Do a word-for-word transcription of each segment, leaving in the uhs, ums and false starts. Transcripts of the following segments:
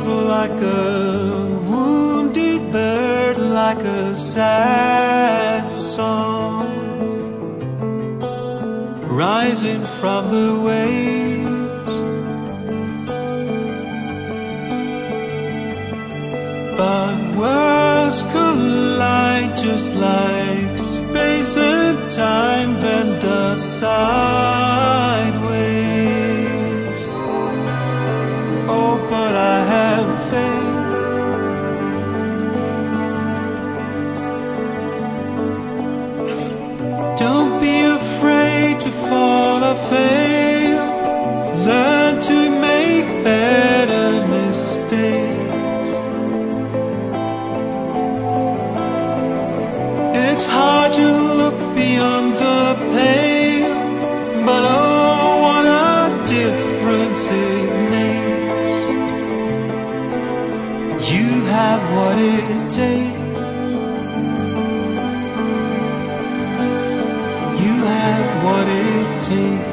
heart like a wounded bird, like a sad song rising from the waves. But worlds collide just like space and time bend us sideways. Oh, but I have faith. Don't be afraid to fall or fail. Learn to make better mistakes. It's hard to look beyond the pale, but oh, what a difference it makes. You have what it takes. You have what it takes.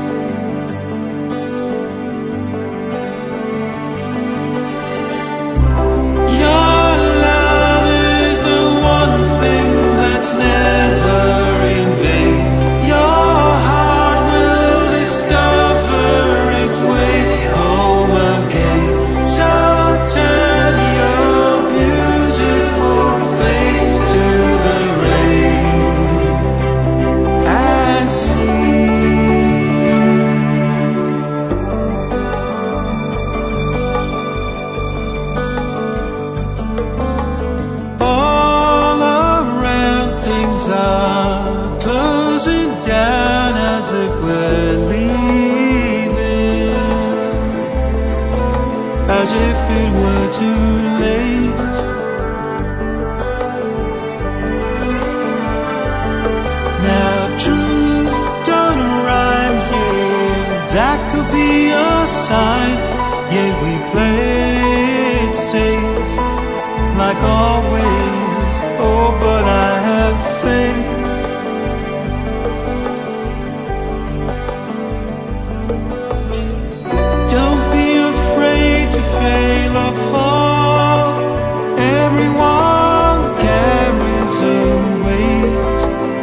Closing down as if we're leaving, as if it were too late. Now truth don't rhyme here, that could be a sign. Yet we play it safe, like always. Oh, but I have faith. Fall. Everyone carries a weight.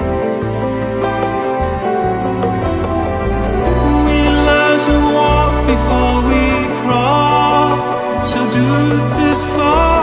We learn to walk before we crawl, so do this for